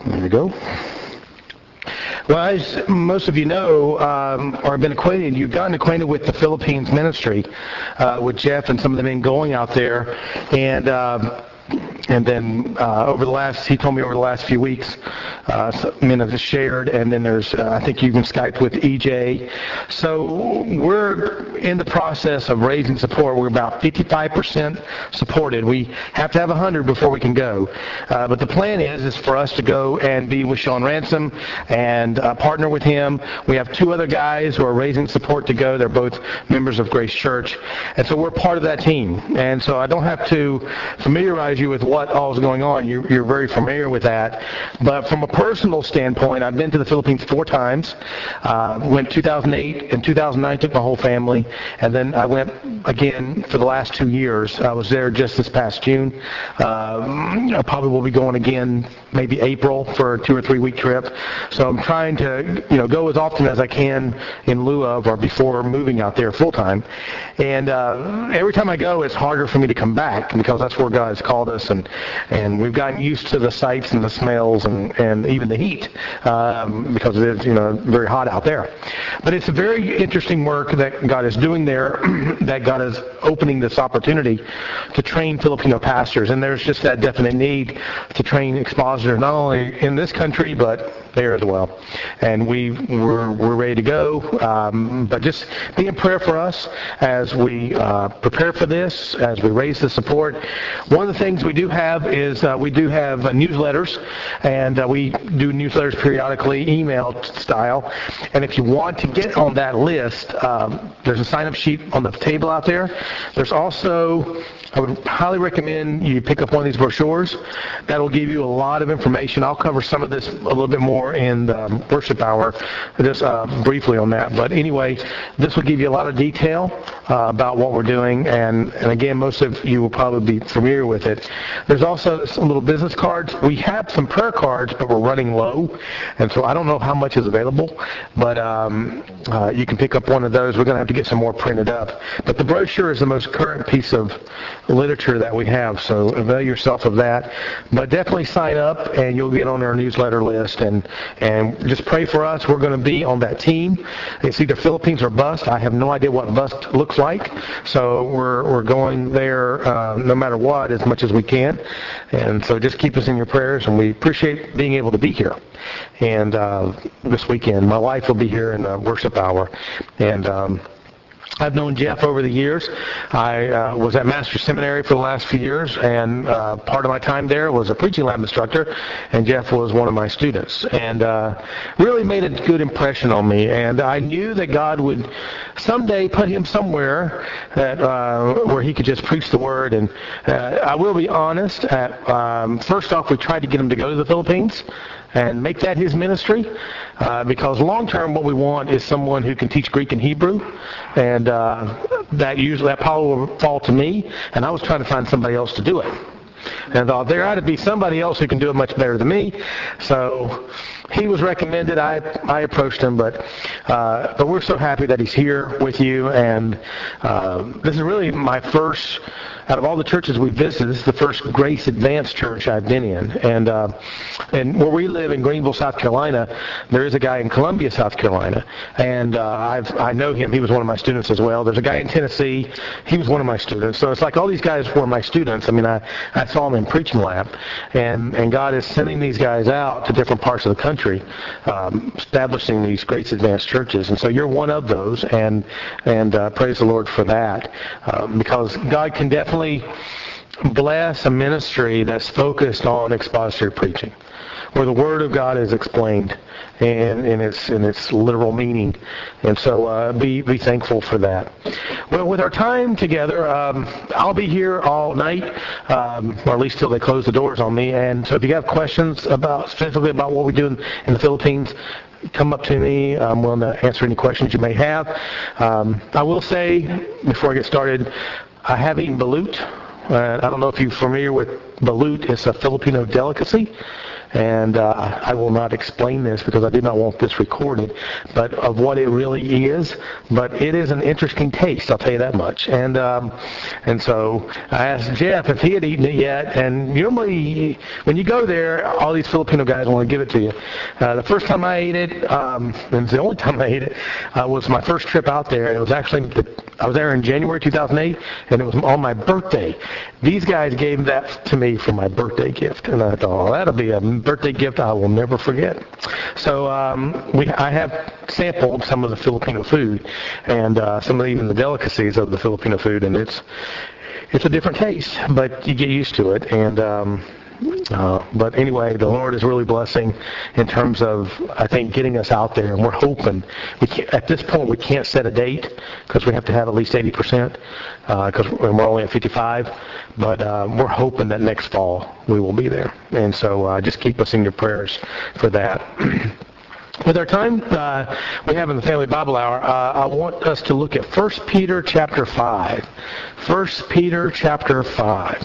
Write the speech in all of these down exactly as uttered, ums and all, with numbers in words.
There we go. Well, as most of you know, um, or have been acquainted, you've gotten acquainted with the Philippines ministry, uh, with Jeff and some of the men going out there, and uh, and then uh, over the last, he told me over the last few weeks, uh, some men have just shared, and then there's, uh, I think you can Skype with E J. So we're in the process of raising support. We're about fifty-five percent supported. We have to have one hundred before we can go. Uh, but the plan is, is for us to go and be with Sean Ransom and uh, partner with him. We have two other guys who are raising support to go. They're both members of Grace Church. And so we're part of that team. And so I don't have to familiarize you with what all is going on. You're, you're very familiar with that. But from a personal standpoint, I've been to the Philippines four times. Uh, went two thousand eight and two thousand nine, took my whole family. And then I went again for the last two years. I was there just this past June. Uh, I probably will be going again maybe April for a two or three week trip. So I'm trying to, you know, go as often as I can in lieu of or before moving out there full time. And uh, every time I go, it's harder for me to come back because that's where God has called us, and and we've gotten used to the sights and the smells and and even the heat um, because it is, you know, very hot out there. But it's a very interesting work that God is doing there. That God is opening this opportunity to train Filipino pastors, and there's just that definite need to train expositors not only in this country but there as well. And we we're, we're ready to go. Um, but just be in prayer for us as we uh, prepare for this, as we raise the support. One of the things we do have is uh, we do have uh, newsletters, and uh, we do newsletters periodically, email style. And if you want to get on that list, um, there's a sign-up sheet on the table out there. There's also, I would highly recommend you pick up one of these brochures. That'll give you a lot of information. I'll cover some of this a little bit more in the um, worship hour, just uh, briefly on that. But anyway, this will give you a lot of detail uh, about what we're doing, and, and again, most of you will probably be familiar with it. There's also some little business cards. We have some prayer cards, but we're running low, and so I don't know how much is available, but um, uh, you can pick up one of those. We're going to have to get some more printed up. But the brochure is the most current piece of literature that we have, so avail yourself of that. But definitely sign up, and you'll get on our newsletter list, and and just pray for us. We're going to be on that team. It's either Philippines or bust. I have no idea what bust looks like, so we're we're going there uh, no matter what, as much as we can. And so just keep us in your prayers, and we appreciate being able to be here. And uh, this weekend, my wife will be here in the worship hour, and um, I've known Jeff over the years. I uh, was at Master Seminary for the last few years, and uh, part of my time there was a preaching lab instructor, and Jeff was one of my students, and uh, really made a good impression on me. And I knew that God would someday put him somewhere that uh, where he could just preach the word. And uh, I will be honest. At, um, first off, we tried to get him to go to the Philippines and make that his ministry, uh, because long term what we want is someone who can teach Greek and Hebrew, and uh, that usually that probably will fall to me, and I was trying to find somebody else to do it. And I thought there ought to be somebody else who can do it much better than me. So he was recommended. I I approached him, but uh, but we're so happy that he's here with you. And uh, this is really my first, out of all the churches we've visited, this is the first Grace Advanced church I've been in. And uh, and where we live in Greenville, South Carolina, there is a guy in Columbia, South Carolina, and uh, I've I know him. He was one of my students as well. There's a guy in Tennessee. He was one of my students. So it's like all these guys were my students. I mean, I, I saw them in preaching lab, and and God is sending these guys out to different parts of the country, um, establishing these Grace Advanced churches. And so you're one of those, and and uh, praise the Lord for that, um, because God can definitely bless a ministry that's focused on expository preaching, where the Word of God is explained in, in its in its literal meaning. And so uh, be be thankful for that. Well, with our time together, um, I'll be here all night, um, or at least till they close the doors on me. And so if you have questions about specifically about what we do in, in the Philippines, come up to me. I'm willing to answer any questions you may have. Um, I will say, before I get started, I have eaten balut. Uh, I don't know if you're familiar with balut. It's a Filipino delicacy. And uh, I will not explain this because I do not want this recorded, but of what it really is. But it is an interesting taste, I'll tell you that much. And um, and so I asked Jeff if he had eaten it yet. And normally, when you go there, all these Filipino guys want to give it to you. Uh, the first time I ate it, um, and it's the only time I ate it, uh, was my first trip out there. It was actually, the, I was there in January two thousand eight, and it was on my birthday. These guys gave that to me for my birthday gift, and I thought, oh, that'll be a birthday gift I will never forget. So um, we, I have sampled some of the Filipino food, and uh, some of even the delicacies of the Filipino food, and it's it's a different taste, but you get used to it. And um, uh, but anyway, the Lord is really blessing in terms of, I think, getting us out there, and we're hoping. We can't, at this point, we can't set a date because we have to have at least eighty percent because uh, we're only at fifty-five. But uh, we're hoping that next fall we will be there, and so uh, just keep us in your prayers for that. With our time uh, we have in the Family Bible Hour, uh, I want us to look at First Peter chapter five. First Peter chapter five.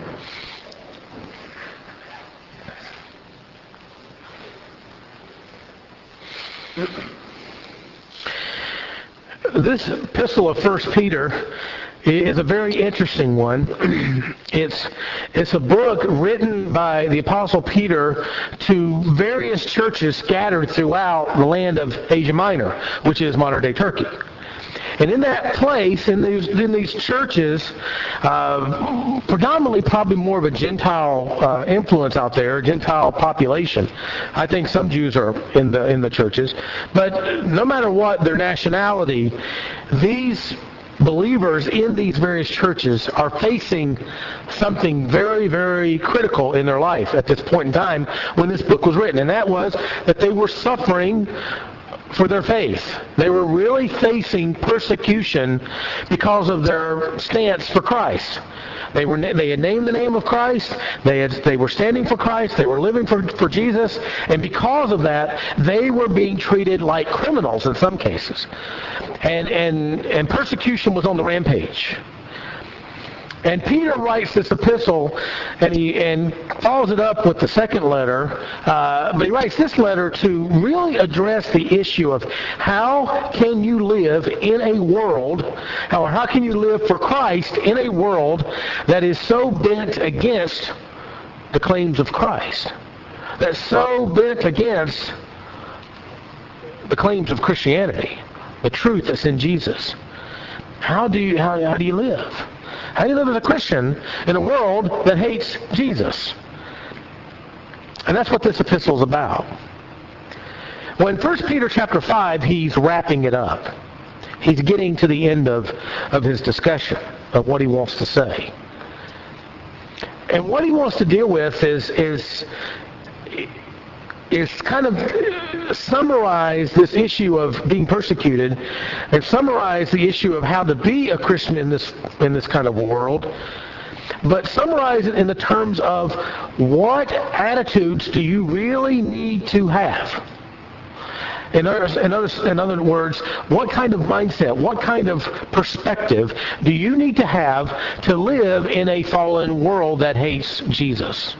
This epistle of First Peter is a very interesting one. It's it's a book written by the Apostle Peter to various churches scattered throughout the land of Asia Minor, which is modern-day Turkey. And in that place, in these, in these churches, uh, predominantly probably more of a Gentile uh, influence out there, Gentile population. I think some Jews are in the in the churches. But no matter what their nationality, these believers in these various churches are facing something very, very critical in their life at this point in time when this book was written. And that was that they were suffering for their faith. They were really facing persecution because of their stance for Christ. They were they had named the name of Christ. They had they were standing for Christ. They were living for for Jesus, and because of that, they were being treated like criminals in some cases. And and and persecution was on the rampage. And Peter writes this epistle, and he and follows it up with the second letter. Uh, but he writes this letter to really address the issue of how can you live in a world, or how can you live for Christ in a world that is so bent against the claims of Christ, that's so bent against the claims of Christianity, the truth that's in Jesus. How do you how, how do you live? How do you live as a Christian in a world that hates Jesus? And that's what this epistle is about. Well, in First Peter chapter five, he's wrapping it up. He's getting to the end of, of his discussion of what he wants to say. And what he wants to deal with is is is kind of summarize this issue of being persecuted and summarize the issue of how to be a Christian in this in this kind of world, but summarize it in the terms of what attitudes do you really need to have. In other, in, other, in other words, what kind of mindset, what kind of perspective do you need to have to live in a fallen world that hates Jesus?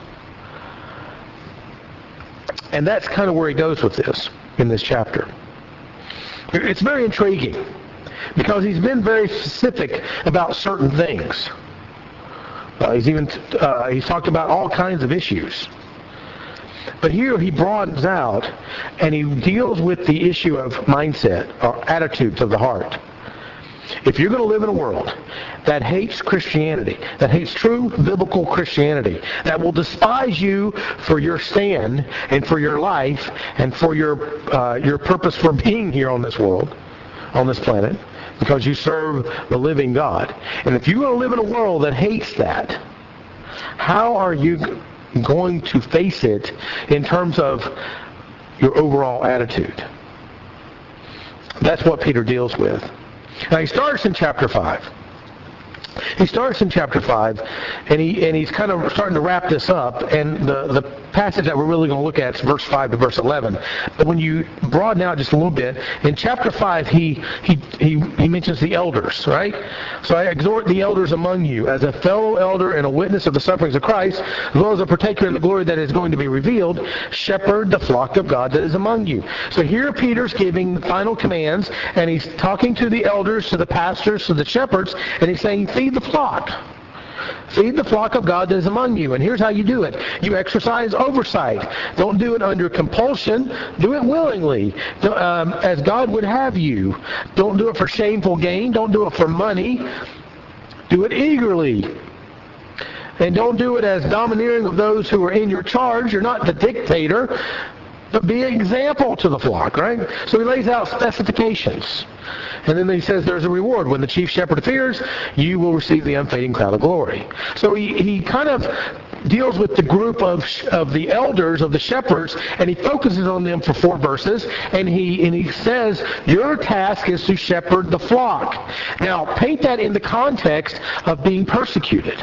And that's kind of where he goes with this in this chapter. It's very intriguing because he's been very specific about certain things. Uh, he's even uh, he's talked about all kinds of issues. But here he broadens out and he deals with the issue of mindset or attitudes of the heart. If you're going to live in a world that hates Christianity, that hates true biblical Christianity, that will despise you for your stand and for your life and for your uh, your purpose for being here on this world, on this planet, because you serve the living God. And if you're going to live in a world that hates that, how are you going to face it in terms of your overall attitude? That's what Peter deals with. Now he starts in chapter five. He starts in chapter five, and he and he's kind of starting to wrap this up. And the, the passage that we're really going to look at is verse five to verse eleven. But when you broaden out just a little bit, in chapter five, he he he, he mentions the elders, right? So I exhort the elders among you, as a fellow elder and a witness of the sufferings of Christ, as well as a partaker in the glory that is going to be revealed, shepherd the flock of God that is among you. So here Peter's giving the final commands, and he's talking to the elders, to the pastors, to the shepherds, and he's saying, feed the flock. Feed the flock of God that is among you. And here's how you do it. You exercise oversight. Don't do it under compulsion. Do it willingly, um, as God would have you. Don't do it for shameful gain. Don't do it for money. Do it eagerly. And don't do it as domineering of those who are in your charge. You're not the dictator, but be an example to the flock, right? So he lays out specifications. And then he says there's a reward. When the chief shepherd appears, you will receive the unfading crown of glory. So he, he kind of deals with the group of of the elders, of the shepherds, and he focuses on them for four verses. And he and he says, your task is to shepherd the flock. Now, paint that in the context of being persecuted.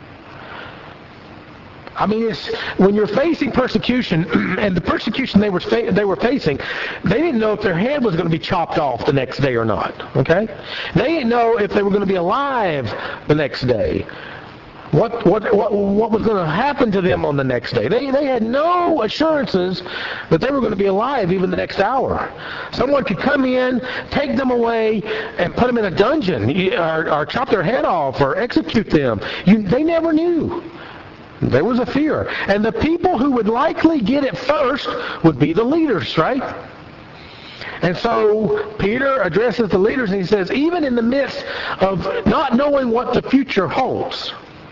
I mean, it's, when you're facing persecution, and the persecution they were fa- they were facing, they didn't know if their head was going to be chopped off the next day or not. Okay, they didn't know if they were going to be alive the next day. What what what what was going to happen to them on the next day? They they had no assurances that they were going to be alive even the next hour. Someone could come in, take them away, and put them in a dungeon, or, or chop their head off, or execute them. You, they never knew. There was a fear. And the people who would likely get it first would be the leaders, right? And so Peter addresses the leaders and he says, even in the midst of not knowing what the future holds,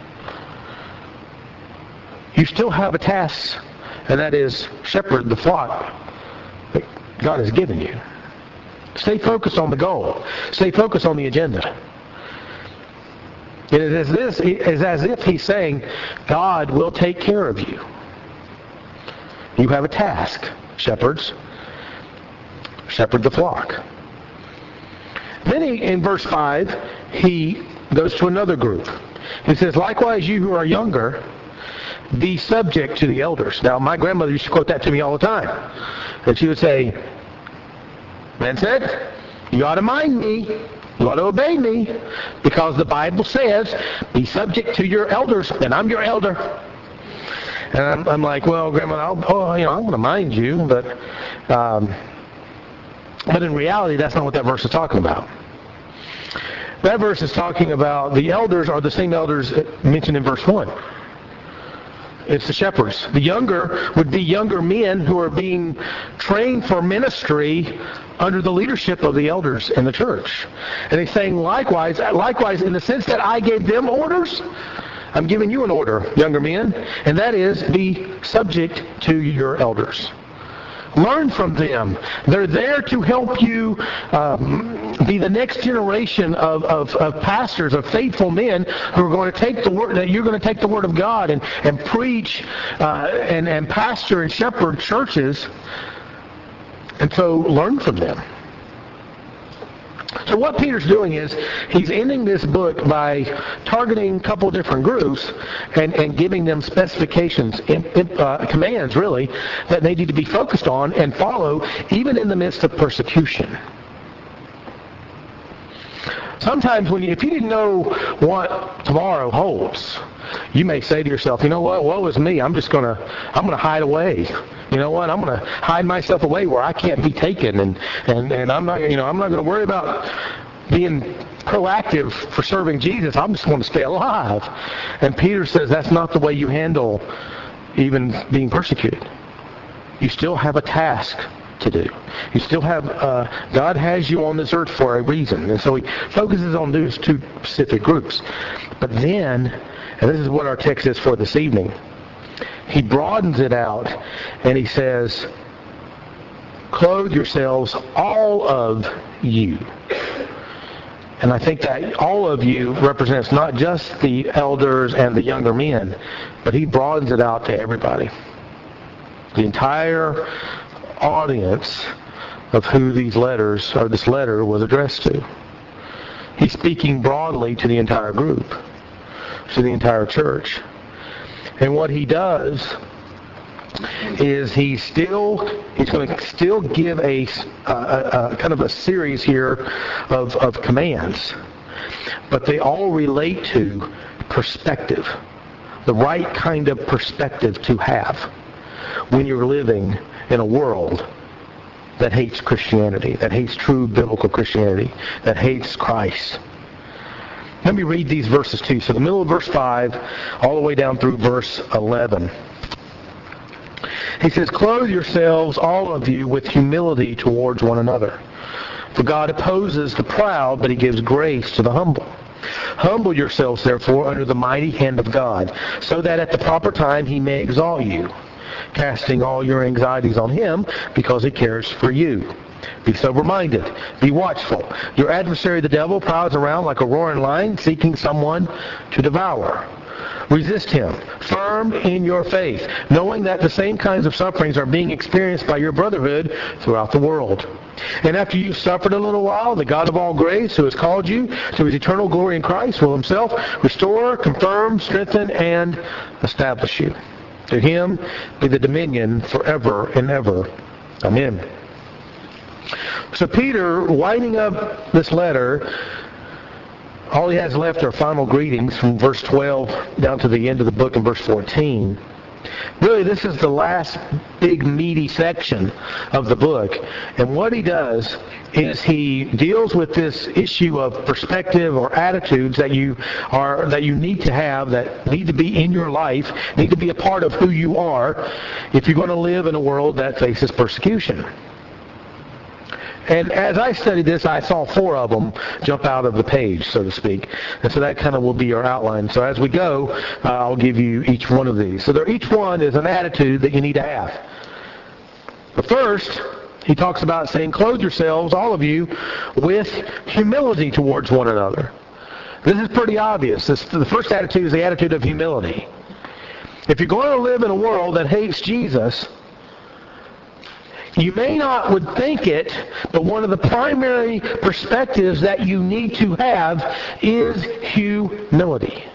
you still have a task, and that is shepherd the flock that God has given you. Stay focused on the goal. Stay focused on the agenda. It is, this, it is as if he's saying, God will take care of you. You have a task, shepherds. Shepherd the flock. Then he, in verse five, he goes to another group. He says, likewise, you who are younger, be subject to the elders. Now, my grandmother used to quote that to me all the time. And she would say, Vincent, you ought to mind me. You ought to obey me, because the Bible says, be subject to your elders, and I'm your elder. And I'm, I'm like, well, Grandma, I'll, oh, you know, I'm going to mind you, but um, but in reality, that's not what that verse is talking about. That verse is talking about the elders are the same elders mentioned in verse one. It's the shepherds. The younger would be younger men who are being trained for ministry under the leadership of the elders in the church. And he's saying likewise, likewise in the sense that I gave them orders, I'm giving you an order, younger men, and that is be subject to your elders. Learn from them. They're there to help you um, be the next generation of, of, of pastors, of faithful men who are going to take the word, that you're going to take the word of God and, and preach uh, and, and pastor and shepherd churches. And so learn from them. So what Peter's doing is he's ending this book by targeting a couple of different groups and, and giving them specifications, in, in, uh, commands really, that they need to be focused on and follow even in the midst of persecution. Sometimes when you, if you didn't know what tomorrow holds, you may say to yourself, you know what, woe is me, I'm just going to, I'm going to hide away. You know what, I'm going to hide myself away where I can't be taken, and, and, and I'm not, you know, I'm not going to worry about being proactive for serving Jesus. I'm just going to stay alive. And Peter says that's not the way you handle even being persecuted. You still have a task to do. You still have, uh, God has you on this earth for a reason. And so he focuses on those two specific groups. But then, and this is what our text is for this evening, he broadens it out and he says, clothe yourselves, all of you. And I think that all of you represents not just the elders and the younger men, but he broadens it out to everybody. The entire audience of who these letters, or this letter was addressed to. He's speaking broadly to the entire group, to the entire church. And what he does is he's still he's going to still give a, a, a kind of a series here of, of commands, but they all relate to perspective, the right kind of perspective to have when you're living in a world that hates Christianity, that hates true biblical Christianity, that hates Christ. Let me read these verses to you. So the middle of verse five all the way down through verse eleven. He says, "Clothe yourselves, all of you, with humility towards one another. For God opposes the proud, but he gives grace to the humble. Humble yourselves, therefore, under the mighty hand of God, so that at the proper time he may exalt you, casting all your anxieties on him, because he cares for you. Be sober-minded. Be watchful. Your adversary, the devil, prowls around like a roaring lion, seeking someone to devour. Resist him, firm in your faith, knowing that the same kinds of sufferings are being experienced by your brotherhood throughout the world. And after you've suffered a little while, the God of all grace, who has called you to his eternal glory in Christ, will himself restore, confirm, strengthen, and establish you. To him be the dominion forever and ever. Amen." So Peter, winding up this letter, all he has left are final greetings from verse twelve down to the end of the book in verse fourteen. Really, this is the last big meaty section of the book. And what he does is he deals with this issue of perspective or attitudes that you are that you need to have, that need to be in your life, need to be a part of who you are if you're going to live in a world that faces persecution. And as I studied this, I saw four of them jump out of the page, so to speak. And so that kind of will be our outline. So as we go, uh, I'll give you each one of these. So there, each one is an attitude that you need to have. But first, he talks about saying, "Clothe yourselves, all of you, with humility towards one another." This is pretty obvious. This, the first attitude is the attitude of humility. If you're going to live in a world that hates Jesus, you may not would think it, but one of the primary perspectives that you need to have is humility.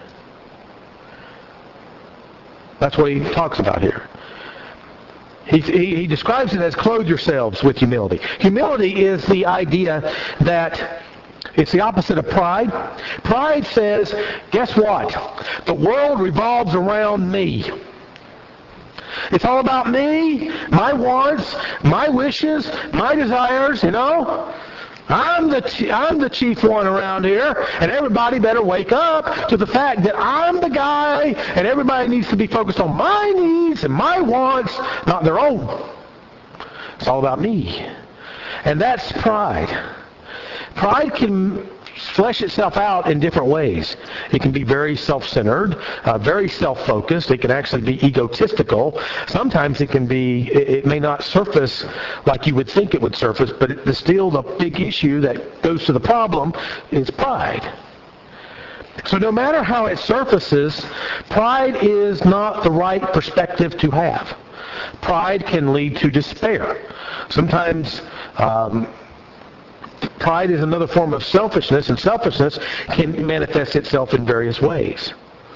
That's what he talks about here. He, he, he describes it as clothe yourselves with humility. Humility is the idea that it's the opposite of pride. Pride says, guess what? The world revolves around me. It's all about me, my wants, my wishes, my desires, you know. I'm the I'm the chief one around here, and everybody better wake up to the fact that I'm the guy, and everybody needs to be focused on my needs and my wants, not their own. It's all about me. And that's pride. Pride can flesh itself out in different ways. It can be very self-centered, uh, very self-focused. It can actually be egotistical. Sometimes it can be, it, it may not surface like you would think it would surface, but it, still the big issue that goes to the problem is pride. So no matter how it surfaces, pride is not the right perspective to have. Pride can lead to despair. Sometimes um, pride is another form of selfishness, and selfishness can manifest itself in various ways.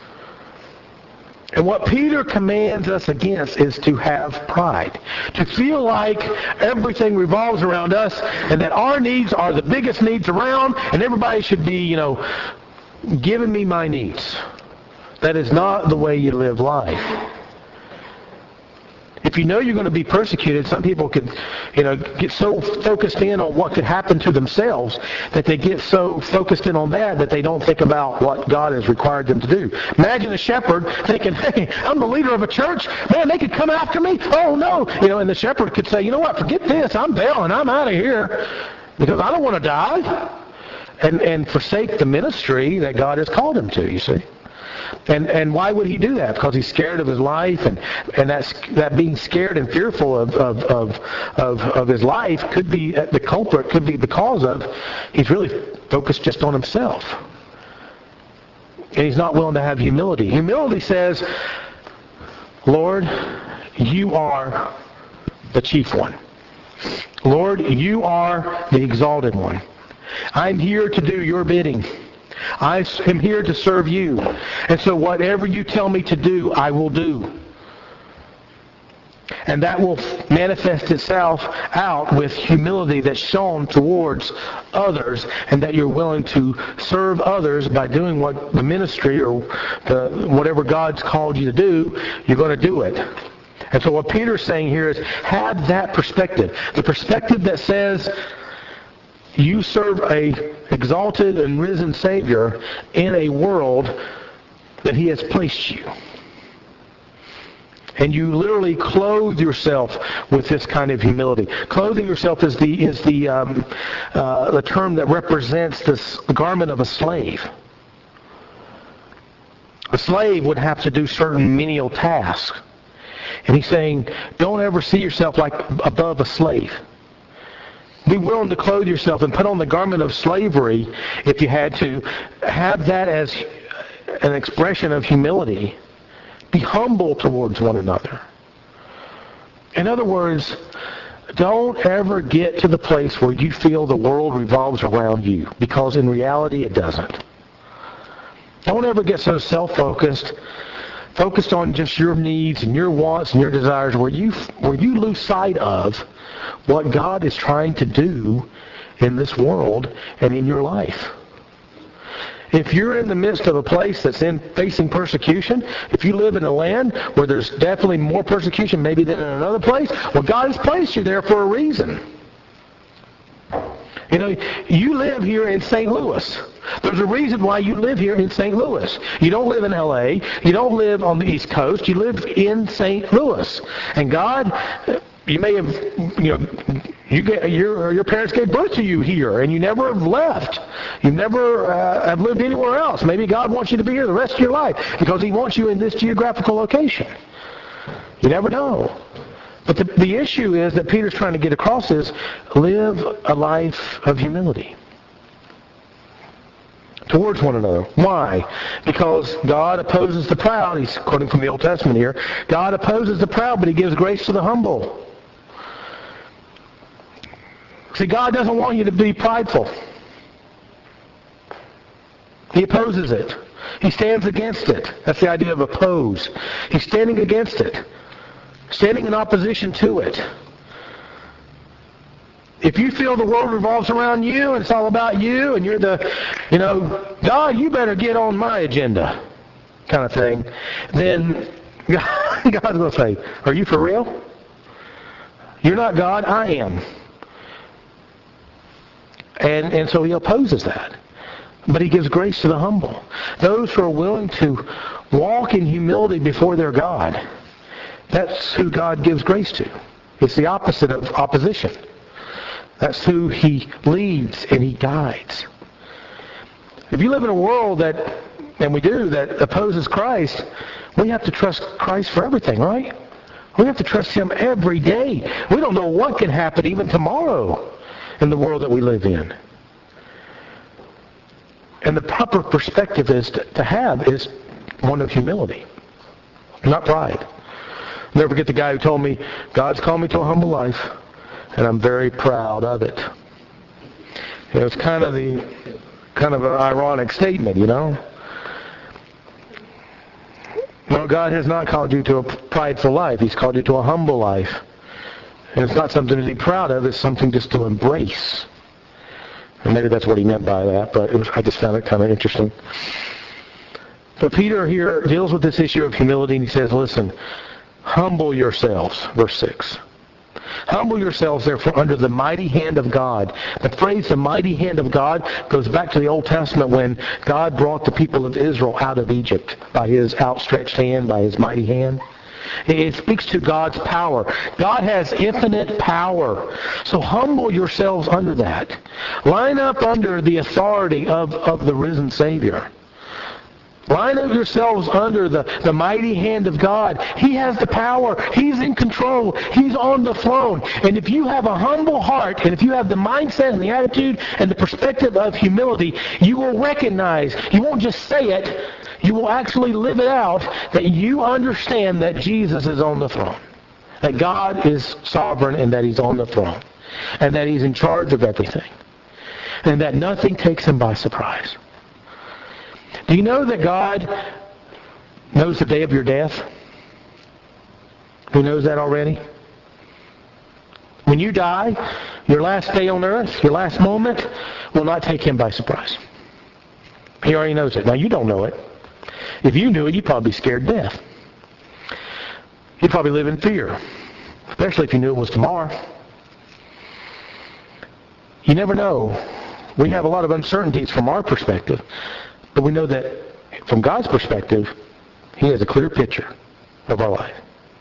And what Peter commands us against is to have pride. To feel like everything revolves around us and that our needs are the biggest needs around and everybody should be, you know, giving me my needs. That is not the way you live life. If you know you're going to be persecuted, some people could, you know, get so focused in on what could happen to themselves that they get so focused in on that that they don't think about what God has required them to do. Imagine a shepherd thinking, "Hey, I'm the leader of a church. Man, they could come after me. Oh no!" You know, and the shepherd could say, "You know what? Forget this. I'm bailing. I'm out of here because I don't want to die," and and forsake the ministry that God has called him to. You see. And and why would he do that? Because he's scared of his life, and, and that's, that being scared and fearful of, of, of, of, of his life could be the culprit, could be because of he's really focused just on himself. And he's not willing to have humility. Humility says, "Lord, you are the chief one. Lord, you are the exalted one. I'm here to do your bidding. I am here to serve you. And so whatever you tell me to do, I will do." And that will manifest itself out with humility that's shown towards others, and that you're willing to serve others by doing what the ministry or the, whatever God's called you to do, you're going to do it. And so what Peter's saying here is have that perspective. The perspective that says you serve a exalted and risen Savior in a world that He has placed you. And you literally clothe yourself with this kind of humility. Clothing yourself is the is the um, uh, the term that represents this garment of a slave. A slave would have to do certain menial tasks. And he's saying, don't ever see yourself like above a slave. Be willing to clothe yourself and put on the garment of slavery if you had to. Have that as an expression of humility. Be humble towards one another. In other words, don't ever get to the place where you feel the world revolves around you, because in reality it doesn't. Don't ever get so self-focused, focused on just your needs and your wants and your desires, where you where you lose sight of what God is trying to do in this world and in your life. If you're in the midst of a place that's in facing persecution, if you live in a land where there's definitely more persecution maybe than in another place, well, God has placed you there for a reason. You know, you live here in Saint Louis. There's a reason why you live here in Saint Louis. You don't live in L A. You don't live on the East Coast. You live in Saint Louis. And God, you may have, you know, you get, your your parents gave birth to you here, and you never have left. You never uh, have lived anywhere else. Maybe God wants you to be here the rest of your life because He wants you in this geographical location. You never know. But the, the issue is that Peter's trying to get across is live a life of humility towards one another. Why? Because God opposes the proud. He's quoting from the Old Testament here. God opposes the proud, but He gives grace to the humble. See, God doesn't want you to be prideful. He opposes it. He stands against it. That's the idea of oppose. He's standing against it. Standing in opposition to it. If you feel the world revolves around you and it's all about you and you're the, you know, God, you better get on my agenda kind of thing, then God, God's going to say, are you for real? You're not God, I am. And, and so He opposes that. But He gives grace to the humble. Those who are willing to walk in humility before their God. That's who God gives grace to. It's the opposite of opposition. That's who He leads and He guides. If you live in a world that, and we do, that opposes Christ, we have to trust Christ for everything, right? We have to trust Him every day. We don't know what can happen even tomorrow in the world that we live in. And the proper perspective is to, to have is one of humility, not pride. I'll never forget the guy who told me, God's called me to a humble life, and I'm very proud of it. You know, it's kind of the kind of an ironic statement, you know. No, God has not called you to a prideful life. He's called you to a humble life. And it's not something to be proud of. It's something just to embrace. And maybe that's what he meant by that, but it was, I just found it kind of interesting. But Peter here deals with this issue of humility, and he says, listen, humble yourselves, verse six. Humble yourselves, therefore, under the mighty hand of God. The phrase, the mighty hand of God, goes back to the Old Testament when God brought the people of Israel out of Egypt by His outstretched hand, by His mighty hand. It speaks to God's power. God has infinite power. So humble yourselves under that. Line up under the authority of, of the risen Savior. Line up yourselves under the, the mighty hand of God. He has the power. He's in control. He's on the throne. And if you have a humble heart, and if you have the mindset and the attitude and the perspective of humility, you will recognize, you won't just say it, you will actually live it out, that you understand that Jesus is on the throne. That God is sovereign and that He's on the throne. And that He's in charge of everything. And that nothing takes Him by surprise. Do you know that God knows the day of your death? who knows that already? When you die, your last day on earth, your last moment, will not take him by surprise. He already knows it. Now, you don't know it. If you knew it, you'd probably be scared to death. You'd probably live in fear, especially if you knew it was tomorrow. You never know. We have a lot of uncertainties from our perspective, but we know that from God's perspective, he has a clear picture of our life.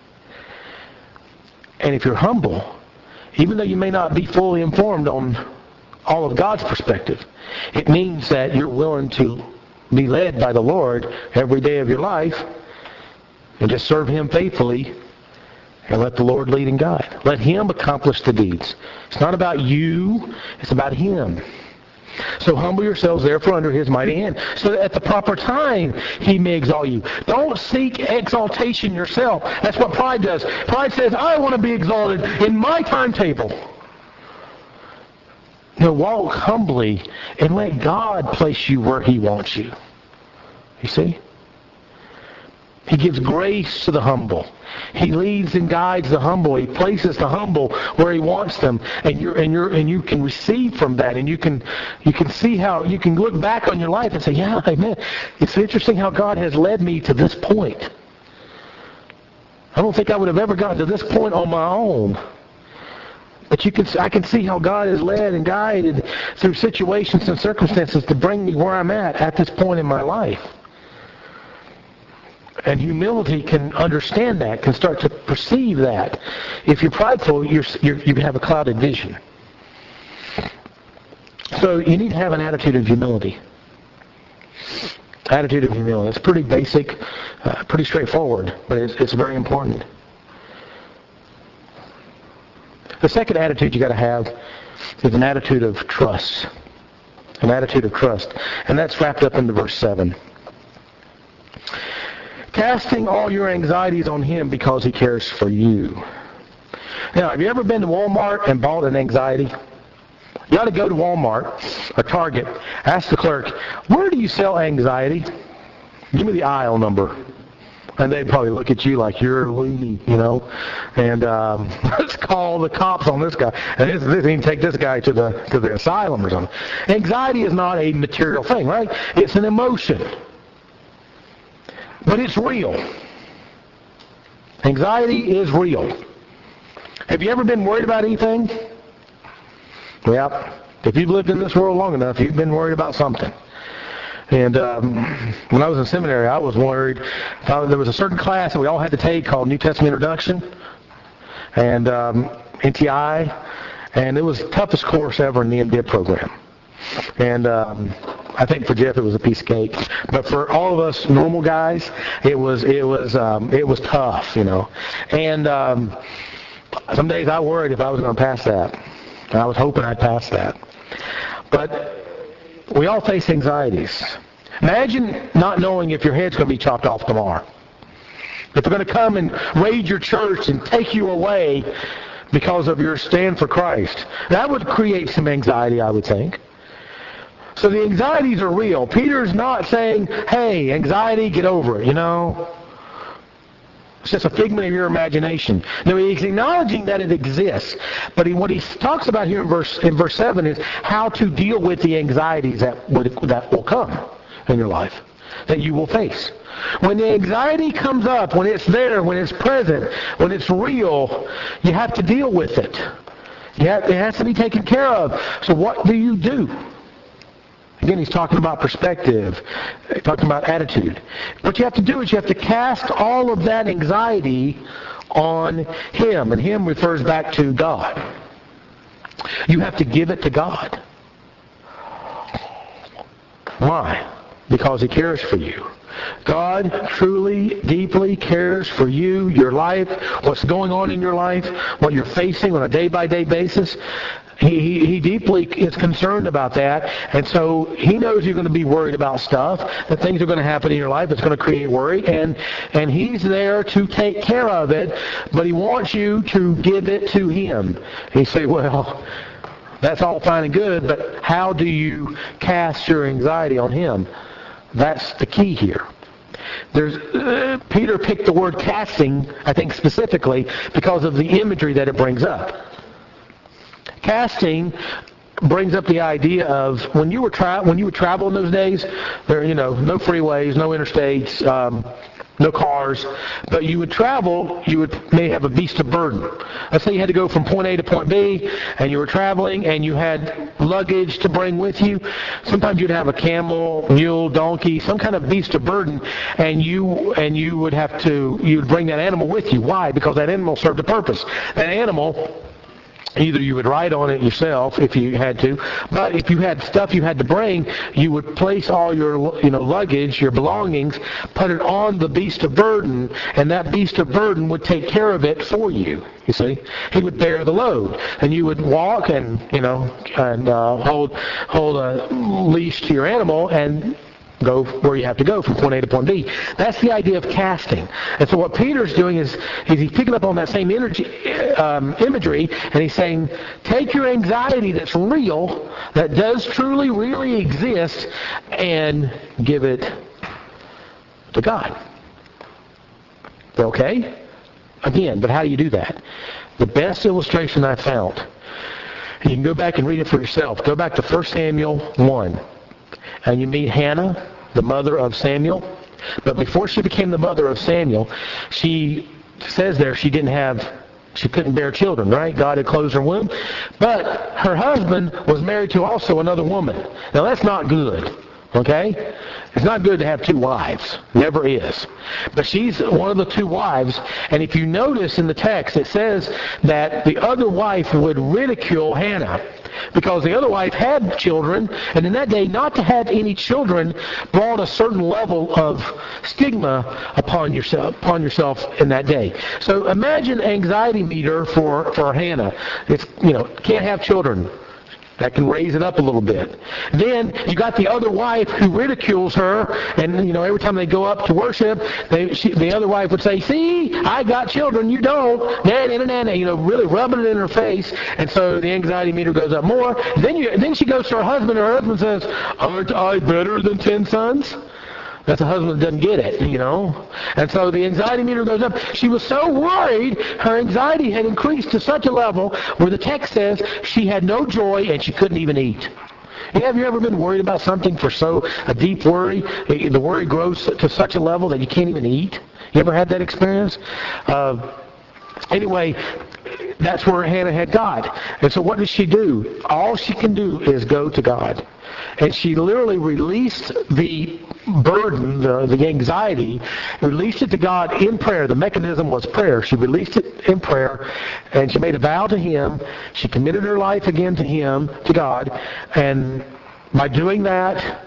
And if you're humble, even though you may not be fully informed on all of God's perspective, it means that you're willing to be led by the Lord every day of your life and just serve him faithfully and let the Lord lead and guide. Let him accomplish the deeds. It's not about you, it's about him. So humble yourselves therefore under his mighty hand, so that at the proper time he may exalt you. Don't seek exaltation yourself. That's what pride does. Pride says, I want to be exalted in my timetable. No, walk humbly and let God place you where he wants you. You see? He gives grace to the humble. He leads and guides the humble. He places the humble where he wants them, and you're and you're and you can receive from that, and you can you can see how you can look back on your life and say, yeah, amen. It's interesting how God has led me to this point. I don't think I would have ever gotten to this point on my own. But you can, I can see how God has led and guided through situations and circumstances to bring me where I'm at at this point in my life. And humility can understand that, can start to perceive that. If you're prideful, you're, you're, you have a clouded vision. So you need to have an attitude of humility. Attitude of humility. It's pretty basic, uh, pretty straightforward, but it's, it's very important. The second attitude you got to have is an attitude of trust. An attitude of trust. And that's wrapped up into verse seven. Casting all your anxieties on him because he cares for you. Now, have you ever been to Walmart and bought an anxiety? You ought to go to Walmart or Target, ask the clerk, where do you sell anxiety? Give me the aisle number. And they'd probably look at you like you're loony, you know. And um, let's call the cops on this guy. And this, this, he can take this guy to the to the asylum or something. Anxiety is not a material thing, right? It's an emotion. But it's real. Anxiety is real. Have you ever been worried about anything? Well, if you've lived in this world long enough, you've been worried about something. And um, when I was in seminary, I was worried. Uh, there was a certain class that we all had to take called New Testament Introduction and um, N T I, and it was the toughest course ever in the M D I B program. And um, I think for Jeff it was a piece of cake, but for all of us normal guys, it was it was um, it was tough, you know. And um, some days I worried if I was going to pass that. And I was hoping I'd pass that. But we all face anxieties. Imagine not knowing if your head's going to be chopped off tomorrow. If they're going to come and raid your church and take you away because of your stand for Christ. That would create some anxiety, I would think. So the anxieties are real. Peter's not saying, hey, anxiety, get over it, you know. It's just a figment of your imagination. No, he's acknowledging that it exists. But he, what he talks about here in verse in verse seven is how to deal with the anxieties that would, that will come in your life, that you will face. When the anxiety comes up, when it's there, when it's present, when it's real, you have to deal with it. You have, it has to be taken care of. So what do you do? Again, he's talking about perspective, he's talking about attitude. What you have to do is you have to cast all of that anxiety on him, and him refers back to God. You have to give it to God. Why? Because he cares for you. God truly, deeply cares for you, your life, what's going on in your life, what you're facing on a day-by-day basis. He, he, he deeply is concerned about that, and so he knows you're going to be worried about stuff, that things are going to happen in your life that's going to create worry, and, and he's there to take care of it, but he wants you to give it to him. He say, well, that's all fine and good, but how do you cast your anxiety on him? That's the key here. there's uh, Peter picked the word casting, I think specifically, because of the imagery that it brings up. Casting brings up the idea of when you were tra- when you would travel in those days, there you know no freeways, no interstates, um, no cars, but you would travel. You would may have a beast of burden. Let's say you had to go from point A to point B, and you were traveling, and you had luggage to bring with you. Sometimes you'd have a camel, mule, donkey, some kind of beast of burden, and you and you would have to you would bring that animal with you. Why? Because that animal served a purpose. That animal. Either you would ride on it yourself if you had to, but if you had stuff you had to bring, you would place all your you know luggage, your belongings, put it on the beast of burden, and that beast of burden would take care of it for you. You see, he would bear the load, and you would walk and you know and uh, hold hold a leash to your animal and go where you have to go from point A to point B. That's the idea of casting. And so what Peter's doing is, is he's picking up on that same energy, um, imagery, and he's saying, take your anxiety that's real, that does truly, really exist, and give it to God. Okay? Again, but how do you do that? The best illustration I found, and you can go back and read it for yourself. Go back to First Samuel one. And you meet Hannah, the mother of Samuel. But before she became the mother of Samuel, she says there she didn't have, she couldn't bear children, right? God had closed her womb. But her husband was married to also another woman. Now that's not good, okay? It's not good to have two wives. Never is. But she's one of the two wives. And if you notice in the text, it says that the other wife would ridicule Hannah. Because the other wife had children, and in that day, not to have any children brought a certain level of stigma upon yourself, upon yourself in that day. So imagine anxiety meter for, for Hannah. It's, you know, can't have children. That can raise it up a little bit. Then you got the other wife who ridicules her, and you know every time they go up to worship, they, she, the other wife would say, "See, I got children, you don't." Na, na, na, na, you know, really rubbing it in her face, and so the anxiety meter goes up more. Then you, then she goes to her husband, and her husband says, "Aren't I better than ten sons?" That's a husband that doesn't get it, you know. And so the anxiety meter goes up. She was so worried, her anxiety had increased to such a level where the text says she had no joy and she couldn't even eat. Have you ever been worried about something for so a deep worry? The worry grows to such a level that you can't even eat? You ever had that experience? Uh, anyway, that's where Hannah had God. And so what does she do? All she can do is go to God. And she literally released the burden, the, the anxiety, released it to God in prayer. The mechanism was prayer. She released it in prayer, and she made a vow to Him. She committed her life again to Him, to God, and by doing that,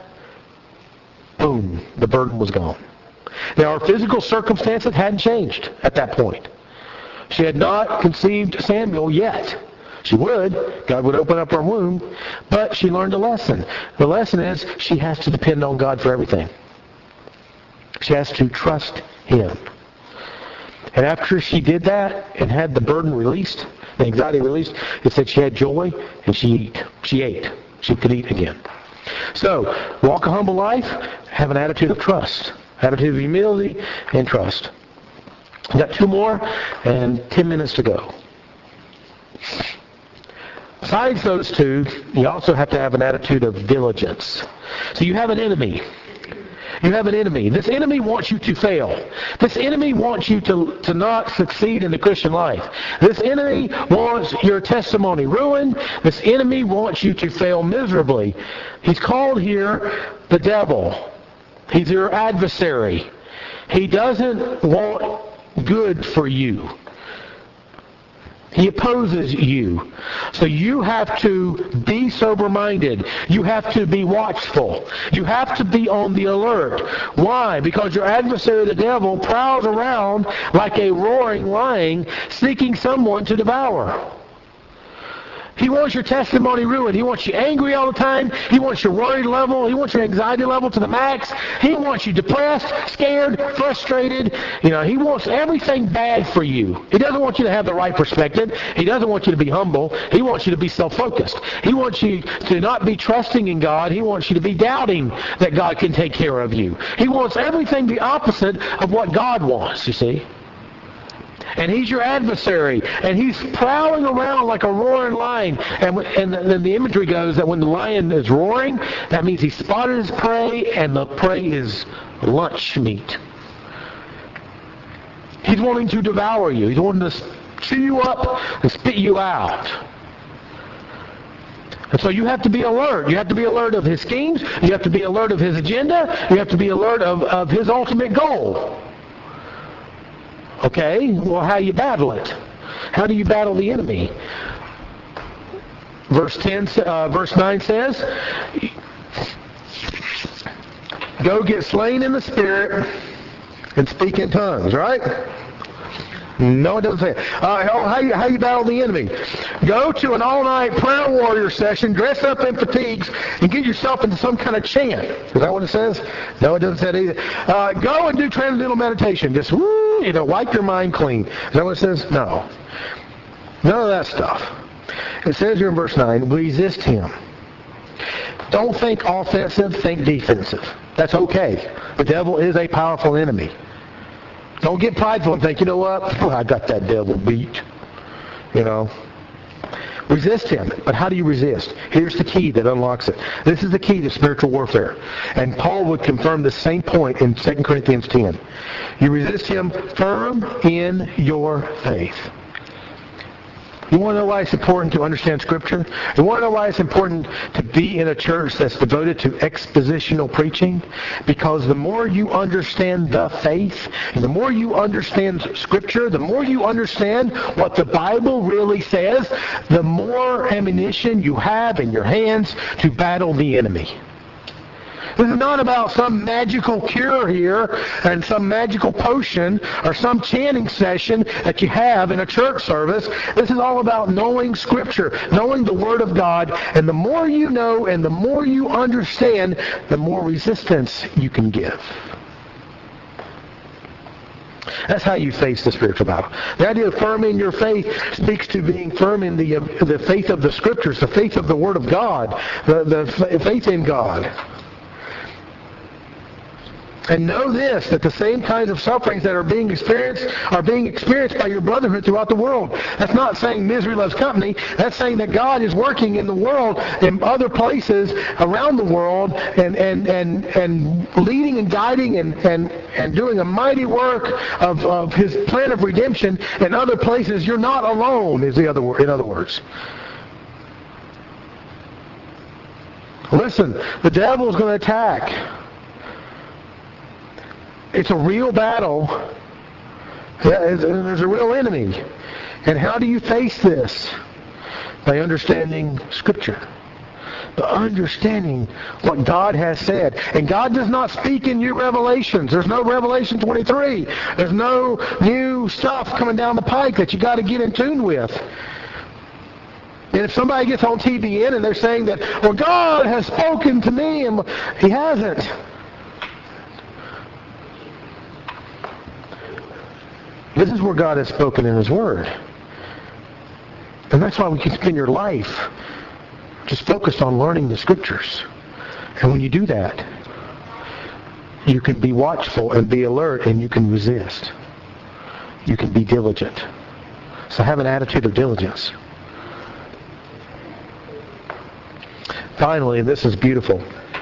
boom, the burden was gone. Now, her physical circumstances hadn't changed at that point. She had not conceived Samuel yet. She would. God would open up her womb. But she learned a lesson. The lesson is she has to depend on God for everything. She has to trust Him. And after she did that and had the burden released, the anxiety released, it said she had joy and she ate. She ate. She could eat again. So, walk a humble life, have an attitude of trust. Attitude of humility and trust. We've got two more and ten minutes to go. Besides those two, you also have to have an attitude of diligence. So you have an enemy. You have an enemy. This enemy wants you to fail. This enemy wants you to, to not succeed in the Christian life. This enemy wants your testimony ruined. This enemy wants you to fail miserably. He's called here the devil. He's your adversary. He doesn't want good for you. He opposes you. So you have to be sober-minded. You have to be watchful. You have to be on the alert. Why? Because your adversary, the devil, prowls around like a roaring lion, seeking someone to devour. He wants your testimony ruined. He wants you angry all the time. He wants your worry level. He wants your anxiety level to the max. He wants you depressed, scared, frustrated. You know, he wants everything bad for you. He doesn't want you to have the right perspective. He doesn't want you to be humble. He wants you to be self-focused. He wants you to not be trusting in God. He wants you to be doubting that God can take care of you. He wants everything the opposite of what God wants, you see. And he's your adversary, and he's prowling around like a roaring lion. And and then the imagery goes that when the lion is roaring, that means he spotted his prey, and the prey is lunch meat. He's wanting to devour you. He's wanting to chew you up and spit you out. And so you have to be alert. You have to be alert of his schemes. You have to be alert of his agenda. You have to be alert of, of his ultimate goal. Okay, well, how do you battle it? How do you battle the enemy? Verse ten, uh, verse nine says, "Go get slain in the spirit and speak in tongues." Right? No, it doesn't say it. Uh, how, you, how you battle the enemy? Go to an all-night prayer warrior session, dress up in fatigues, and get yourself into some kind of chant. Is that what it says? No, it doesn't say it either. Uh, go and do transcendental meditation. Just, woo, you know, wipe your mind clean. Is that what it says? No. None of that stuff. It says here in verse nine, resist him. Don't think offensive, think defensive. That's okay. The devil is a powerful enemy. Don't get prideful and think, you know what, oh, I got that devil beat. You know. Resist him. But how do you resist? Here's the key that unlocks it. This is the key to spiritual warfare. And Paul would confirm the same point in Second Corinthians ten. You resist him firm in your faith. You want to know why it's important to understand Scripture? You want to know why it's important to be in a church that's devoted to expositional preaching? Because the more you understand the faith, and the more you understand Scripture, the more you understand what the Bible really says, the more ammunition you have in your hands to battle the enemy. This is not about some magical cure here and some magical potion or some chanting session that you have in a church service. This is all about knowing Scripture, knowing the Word of God. And the more you know and the more you understand, the more resistance you can give. That's how you face the spiritual battle. The idea of firm in your faith speaks to being firm in the, uh, the faith of the Scriptures, the faith of the Word of God, the, the faith in God. And know this, that the same kinds of sufferings that are being experienced are being experienced by your brotherhood throughout the world. That's not saying misery loves company. That's saying that God is working in the world, in other places around the world, and and and, and leading and guiding and, and, and doing a mighty work of, of his plan of redemption in other places. You're not alone, is the other in other words. Listen, the devil is going to attack. It's a real battle. There's a real enemy. And how do you face this? By understanding Scripture. By understanding what God has said. And God does not speak in new revelations. There's no Revelation twenty-three. There's no new stuff coming down the pike that you got to get in tune with. And if somebody gets on T B N and they're saying that, well, God has spoken to me, and He hasn't. This is where God has spoken in His Word. And that's why we can spend your life just focused on learning the Scriptures. And when you do that, you can be watchful and be alert, and you can resist. You can be diligent. So have an attitude of diligence. Finally, and this is beautiful,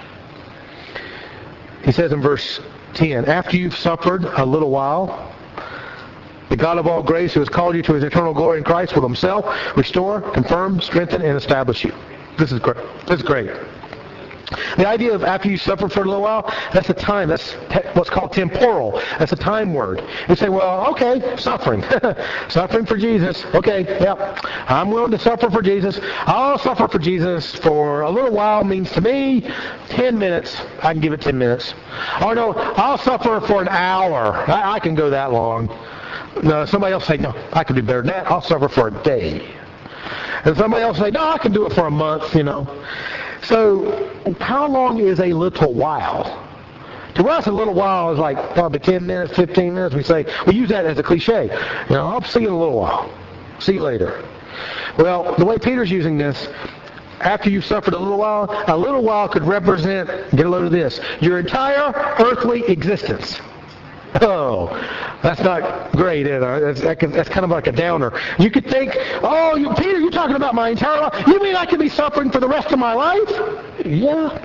he says in verse ten, after you've suffered a little while, the God of all grace, who has called you to His eternal glory in Christ, will Himself restore, confirm, strengthen, and establish you. This is great. This is great. The idea of after you suffer for a little while, that's a time. That's te- what's called temporal. That's a time word. You say, well, okay, suffering. Suffering for Jesus. Okay, yeah. I'm willing to suffer for Jesus. I'll suffer for Jesus for a little while means to me ten minutes. I can give it ten minutes. Or no, I'll suffer for an hour. I, I can go that long. No, somebody else say, no, I can do better than that. I'll suffer for a day. And somebody else say, no, I can do it for a month, you know. So how long is a little while? To us, a little while is like probably ten minutes, fifteen minutes. We say, we use that as a cliche. You know, I'll see you in a little while. See you later. Well, the way Peter's using this, after you've suffered a little while, a little while could represent, get a load of this, your entire earthly existence. Oh, that's not great, is it? That's, that can, that's kind of like a downer. You could think, oh, you, Peter, you're talking about my entire life. You mean I could be suffering for the rest of my life? Yeah.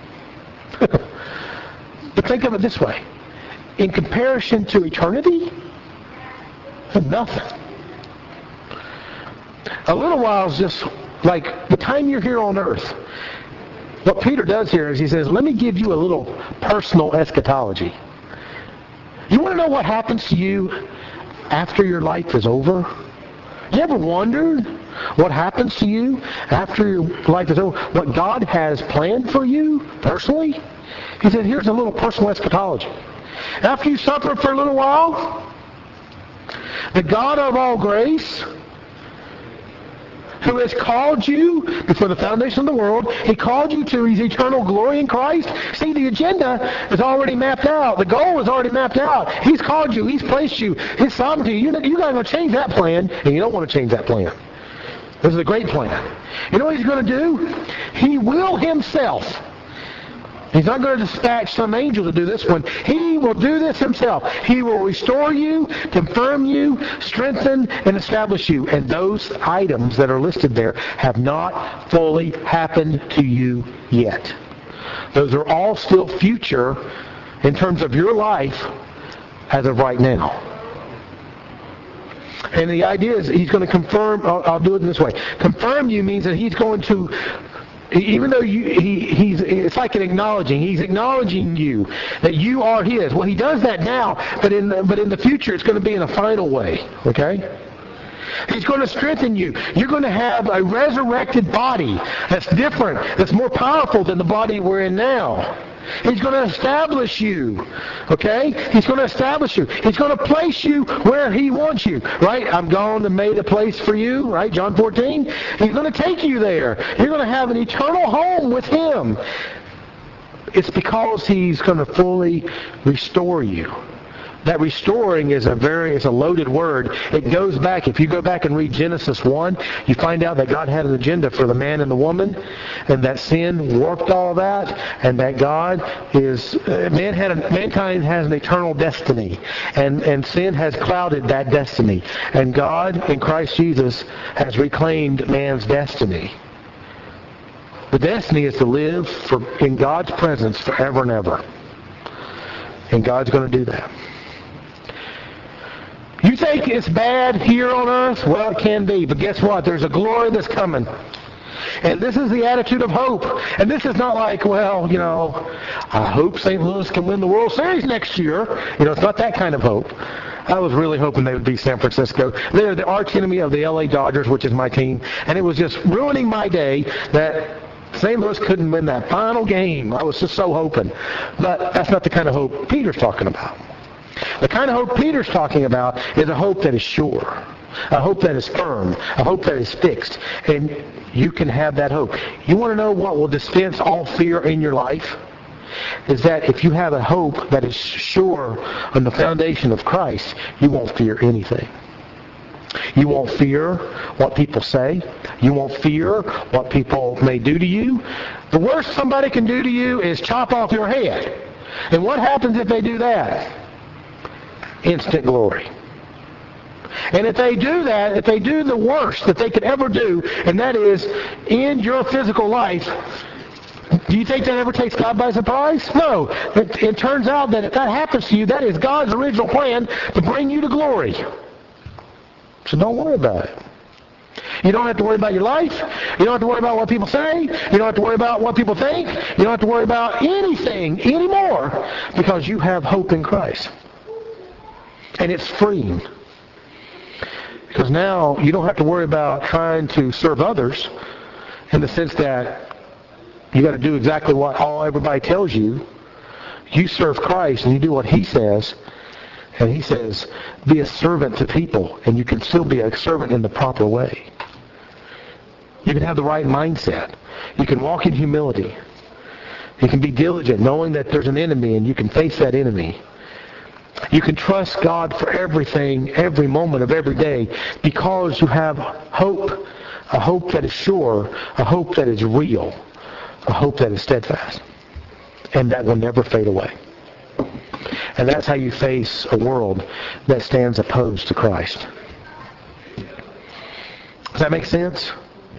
But think of it this way. In comparison to eternity, nothing. A little while is just like the time you're here on earth. What Peter does here is he says, let me give you a little personal eschatology. You want to know what happens to you after your life is over? You ever wondered what happens to you after your life is over? What God has planned for you personally? He said, here's a little personal eschatology. After you suffer for a little while, the God of all grace, who has called you before the foundation of the world, he called you to his eternal glory in Christ. See, the agenda is already mapped out. The goal is already mapped out. He's called you. He's placed you. His sovereignty. You're not, you're not going to change that plan, and you don't want to change that plan. This is a great plan. You know what he's going to do? He will himself. He's not going to dispatch some angel to do this one. He will do this himself. He will restore you, confirm you, strengthen, and establish you. And those items that are listed there have not fully happened to you yet. Those are all still future in terms of your life as of right now. And the idea is he's going to confirm, I'll, I'll do it in this way. Confirm you means that he's going to, even though you, he, he's, it's like an acknowledging. He's acknowledging you that you are his. Well, he does that now, but in the, but in the future, it's going to be in a final way. Okay? He's going to strengthen you. You're going to have a resurrected body that's different, that's more powerful than the body we're in now. He's going to establish you, okay? He's going to establish you. He's going to place you where he wants you, right? I'm gone and made a place for you, right? John fourteen. He's going to take you there. You're going to have an eternal home with him. It's because he's going to fully restore you. That restoring is a very, it's a loaded word. It goes back, if you go back and read Genesis one, you find out that God had an agenda for the man and the woman, and that sin warped all that, and that God is, uh, man had a, mankind has an eternal destiny, and, and sin has clouded that destiny. And God, in Christ Jesus, has reclaimed man's destiny. The destiny is to live for, in God's presence forever and ever. And God's going to do that. You think it's bad here on earth? Well, it can be. But guess what? There's a glory that's coming. And this is the attitude of hope. And this is not like, well, you know, I hope Saint Louis can win the World Series next year. You know, it's not that kind of hope. I was really hoping they would beat San Francisco. They're the arch enemy of the L A Dodgers, which is my team. And it was just ruining my day that Saint Louis couldn't win that final game. I was just so hoping. But that's not the kind of hope Peter's talking about. The kind of hope Peter's talking about is a hope that is sure, a hope that is firm, a hope that is fixed. And you can have that hope. You want to know what will dispense all fear in your life? Is that if you have a hope that is sure on the foundation of Christ, you won't fear anything. You won't fear what people say. You won't fear what people may do to you. The worst somebody can do to you is chop off your head. And what happens if they do that? Instant glory. And if they do that, if they do the worst that they could ever do, and that is end your physical life, do you think that ever takes God by surprise? No. It, it turns out that if that happens to you, that is God's original plan to bring you to glory. So don't worry about it. You don't have to worry about your life. You don't have to worry about what people say. You don't have to worry about what people think. You don't have to worry about anything anymore because you have hope in Christ. And it's freeing. Because now you don't have to worry about trying to serve others in the sense that you got to do exactly what all everybody tells you. You serve Christ and you do what he says. And he says, be a servant to people. And you can still be a servant in the proper way. You can have the right mindset. You can walk in humility. You can be diligent, knowing that there's an enemy, and you can face that enemy. You can trust God for everything, every moment of every day, because you have hope, a hope that is sure, a hope that is real, a hope that is steadfast, and that will never fade away. And that's how you face a world that stands opposed to Christ. Does that make sense?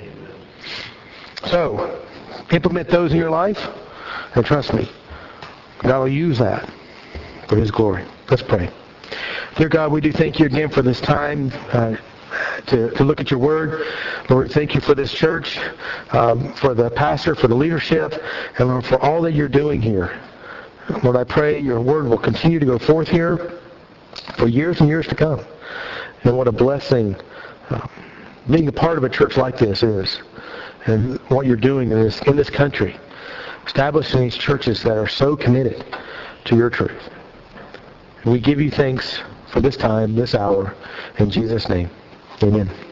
So, implement those in your life, and trust me, God will use that for His glory. Let's pray. Dear God, we do thank you again for this time uh, to, to look at your word. Lord, thank you for this church, um, for the pastor, for the leadership, and Lord, for all that you're doing here. Lord, I pray your word will continue to go forth here for years and years to come. And what a blessing uh, being a part of a church like this is, and what you're doing in this, in this country, establishing these churches that are so committed to your truth. We give you thanks for this time, this hour. In Jesus' name, amen.